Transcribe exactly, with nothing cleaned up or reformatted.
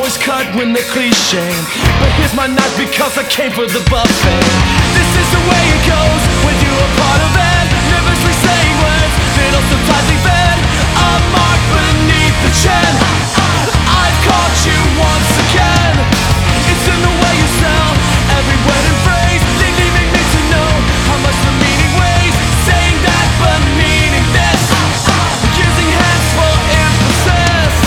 always cut when they're cliche, but here's my knife because I came for the buffet. This is